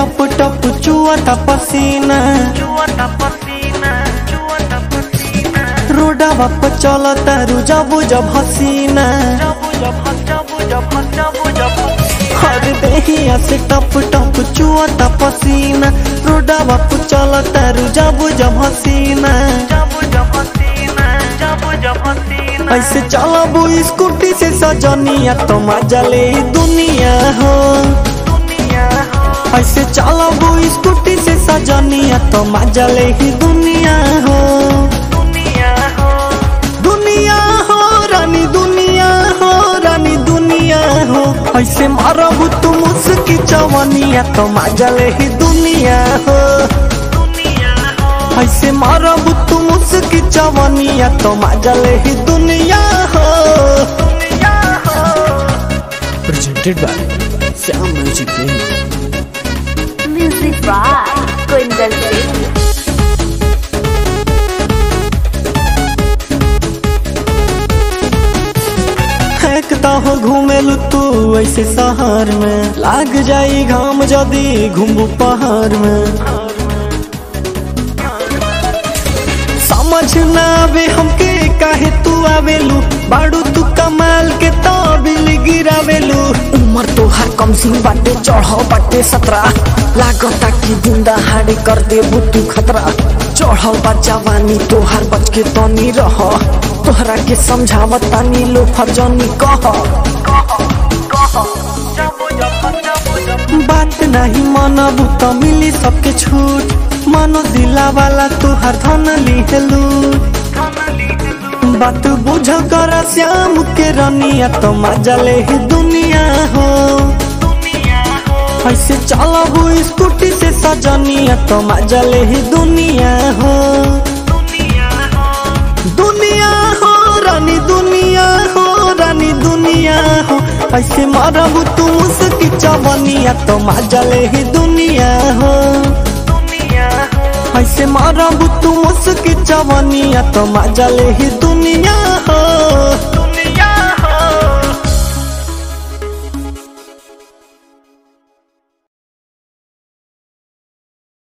टप टप चुआता पसीना, रोडवा पर चलता रु जब जब हसीना, हर देहिया से टप टप चुआता पसीना, रोडवा पर चलता रु जब जब हसीना। ऐसे चलाबू स्कूटी से सजनिया तो मजा ले दुनिया हो, ऐसे चलाबू स्कूटी से सजनिया तो मजा ले ही दुनिया हो। दुनिया हो रानी, दुनिया हो रानी, दुनिया हो, ऐसे मारबू तुम उसकी जवानिया तो मजा ले ही दुनिया हो, ऐसे मारबू तुम उसकी जवानिया तो मजा ले ही दुनिया हो। Presented by Sam Music Film. Music by Kundan Singh. फेंकता हो घूमेलू तू ऐसे शहर में, लाग जाई घाम जदी घूमू पहाड़ में। समझ ना आवे हमके काहे तू आवेलू, बाड़ू तू कमाल के तो बिल गिरावेलू। उमर तो हर कम सिंह बाटे, चढ़ो बाटे 17, लागता कि जिंदा हाड़े कर दे बुतू खतरा। चढ़ो बा जवानी तोहार बच के तनी रह, तोहरा के समझावत तानी लो फरजनी कह। बात नहीं मानबू तो मिली सबके छूट, मानो दिला वाला तुहार धन लिहलू। बात बुझ कर श्याम के रनिया तो मजा ले ही दुनिया हो, ऐसे चलाबू स्कूटी से सजनिया तो मजा ले ही दुनिया हो। दुनिया हो रानी, दुनिया हो रानी, दुनिया हो, ऐसे मारबू तू उसकी जवानिया तो मजा ले ही दुनिया हो, ऐसे मारबू तू उसकी जवानिया तो मजा ले ही दुनिया हो।